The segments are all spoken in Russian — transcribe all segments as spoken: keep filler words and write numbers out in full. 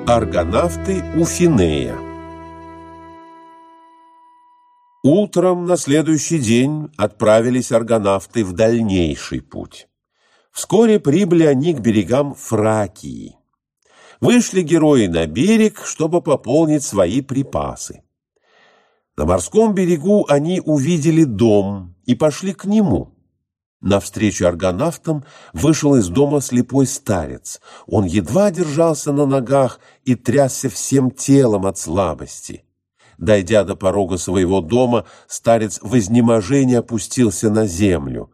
Аргонавты у Финея. Утром на следующий день отправились аргонавты в дальнейший путь. Вскоре прибыли они к берегам Фракии. Вышли герои на берег, чтобы пополнить свои припасы. На морском берегу они увидели дом и пошли к нему. Навстречу аргонавтам вышел из дома слепой старец. Он едва держался на ногах и трясся всем телом от слабости. Дойдя до порога своего дома, старец в изнеможении опустился на землю.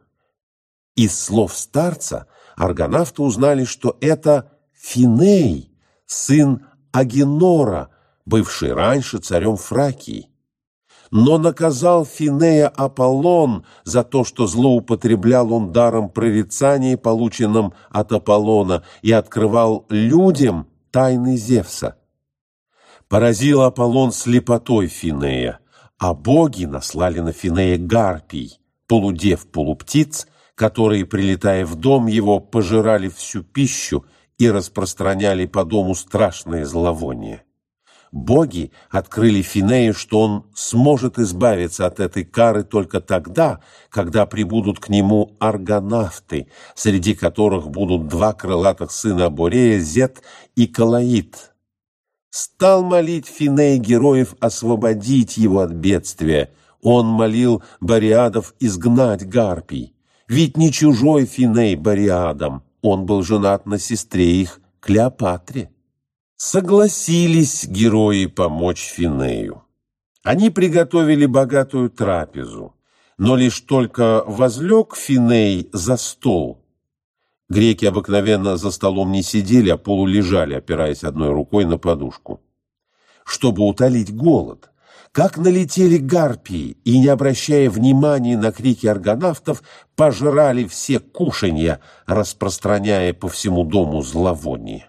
Из слов старца аргонавты узнали, что это Финей, сын Агенора, бывший раньше царем Фракии. Но наказал Финея Аполлон за то, что злоупотреблял он даром прорицания, полученным от Аполлона, и открывал людям тайны Зевса. Поразил Аполлон слепотой Финея, а боги наслали на Финея гарпий, полудев-полуптиц, которые, прилетая в дом его, пожирали всю пищу и распространяли по дому страшное зловоние. Боги открыли Финею, что он сможет избавиться от этой кары только тогда, когда прибудут к нему аргонавты, среди которых будут два крылатых сына Борея, Зет и Калаид. Стал молить Финей героев освободить его от бедствия. Он молил Бориадов изгнать гарпий. Ведь не чужой Финей Бориадам, он был женат на сестре их Клеопатре. Согласились герои помочь Финею. Они приготовили богатую трапезу, но лишь только возлег Финей за стол. Греки обыкновенно за столом не сидели, а полулежали, опираясь одной рукой на подушку, чтобы утолить голод. Как налетели гарпии и, не обращая внимания на крики аргонавтов, пожрали все кушанья, распространяя по всему дому зловоние.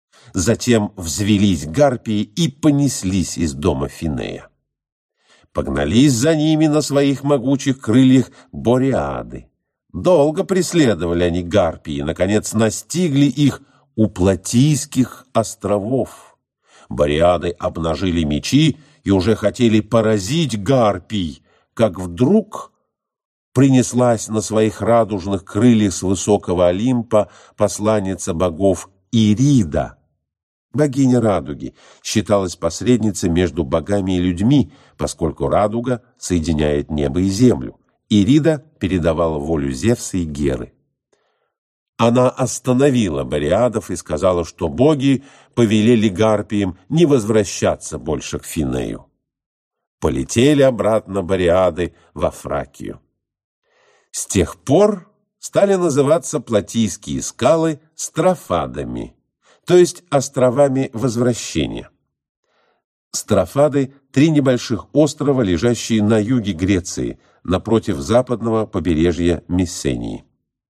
Затем взвелись гарпии и понеслись из дома Финея. Погнались за ними на своих могучих крыльях Бориады. Долго преследовали они гарпии, наконец настигли их у Платийских островов. Бориады обнажили мечи и уже хотели поразить гарпий, как вдруг принеслась на своих радужных крыльях с высокого Олимпа посланница богов Ирида. Богиня радуги считалась посредницей между богами и людьми, поскольку радуга соединяет небо и землю. Ирида передавала волю Зевса и Геры. Она остановила Бориадов и сказала, что боги повелели гарпиям не возвращаться больше к Финею. Полетели обратно Бориады во Фракию. С тех пор стали называться Платийские скалы Строфадами, то есть островами возвращения. Строфады – три небольших острова, лежащие на юге Греции, напротив западного побережья Мессении.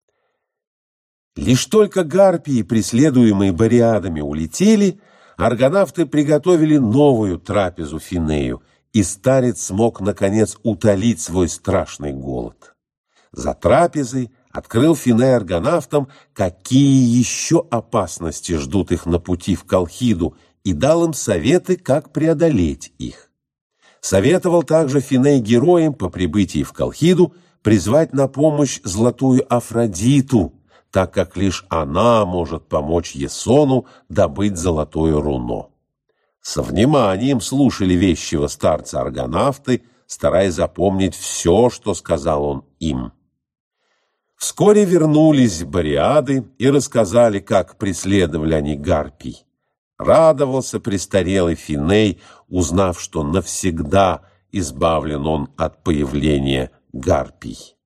Лишь только гарпии, преследуемые Бориадами, улетели, аргонавты приготовили новую трапезу Финею, и старец смог, наконец, утолить свой страшный голод. За трапезой открыл Финей аргонавтам, какие еще опасности ждут их на пути в Колхиду, и дал им советы, как преодолеть их. Советовал также Финей героям по прибытии в Колхиду призвать на помощь золотую Афродиту, так как лишь она может помочь Ясону добыть золотое руно. Со вниманием слушали вещего старца аргонавты, стараясь запомнить все, что сказал он им. Вскоре вернулись Бориады и рассказали, как преследовали они гарпий. Радовался престарелый Финей, узнав, что навсегда избавлен он от появления гарпий.